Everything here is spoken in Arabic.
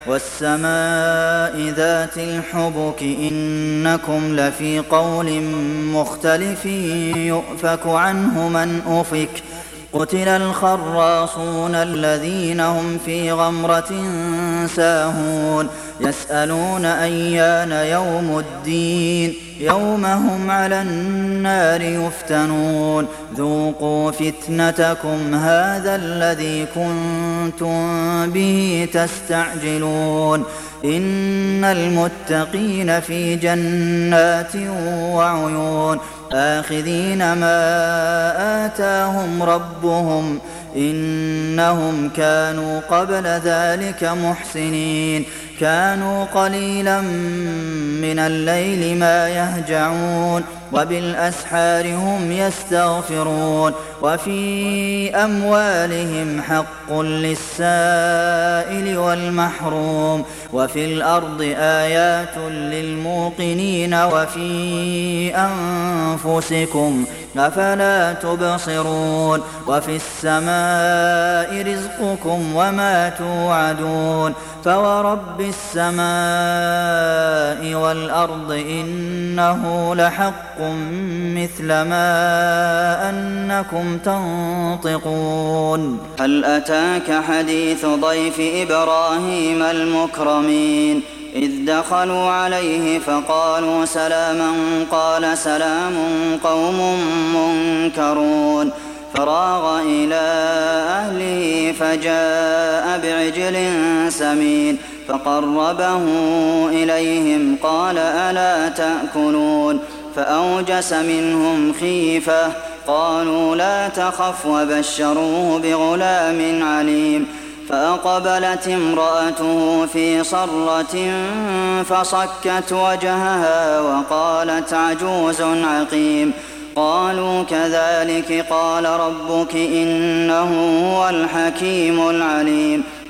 وَالسَّمَاءِ ذَاتِ الْحُبُكِ إِنَّكُمْ لَفِي قَوْلٍ مُّخْتَلِفٍ يُؤْفَكُ عَنْهُ مَنْ أُفِكَ قُتِلَ الْخَرَّاصُونَ الَّذِينَ هُمْ فِي غَمْرَةٍ سَاهُونَ يَسْأَلُونَ أَيَّانَ يَوْمُ الدِّينِ يَوْمَ هُمْ عَلَى النَّارِ يُفْتَنُونَ ذُوقُوا فِتْنَتَكُمْ هَٰذَا الَّذِي كُنتُم بِهِ تَسْتَعْجِلُونَ إِنَّ الْمُتَّقِينَ فِي جَنَّاتٍ وَعُيُونٍ آخِذِينَ مَا آتَاهُمْ رَبُّهُمْ إِنَّهُمْ كَانُوا قَبْلَ ذَٰلِكَ مُحْسِنِينَ كَانُوا قَلِيلًا مِّنَ اللَّيْلِ مَا يَهْجَعُونَ وَبِالْأَسْحَارِ هُمْ يَسْتَغْفِرُونَ وَفِي أَمْوَالِهِمْ حَقٌّ لِّلسَّائِلِ وَالْمَحْرُومِ وَفِي الْأَرْضِ آيَاتٌ لِّلْمُوقِنِينَ وَفِي أَنفُسِكُمْ ۚ أَفَلَا تُبْصِرُونَ وَفِي السَّمَاءِ رِزْقُكُمْ وَمَا تُوعَدُونَ فَوَرَبِّ السَّمَاءِ وَالْأَرْضِ إِنَّهُ لَحَقٌّ مِّثْلَ مَا أَنَّكُمْ تَنطِقُونَ هَلْ أَتَاكَ حَدِيثُ ضَيْفِ إِبْرَاهِيمَ الْمُكْرَمِينَ إِذْ دَخَلُوا عَلَيْهِ فَقَالُوا سَلَامًا قَالَ سَلَامٌ قَوْمٌ مُّنكَرُونَ فَرَاغَ إِلَىٰ أَهْلِهِ فَجَاءَ بِعِجْلٍ سَمِينٍ فَقَرَّبَهُ إِلَيْهِمْ قَالَ أَلَا تَأْكُلُونَ فَأَوْجَسَ مِنْهُمْ خِيفَةً قَالُوا لَا تَخَفْ وَبَشَّرُوهُ بِغُلَامٍ عَلِيمٍ فَأَقْبَلَتِ امْرَأَتُهُ فِي صَرَّةٍ فَصَكَّتْ وَجْهَهَا وَقَالَتْ عَجُوزٌ عَقِيمٌ قَالُوا كَذَٰلِكِ قَالَ رَبُّكِ ۖ إِنَّهُ هُوَ الْحَكِيمُ الْعَلِيمُ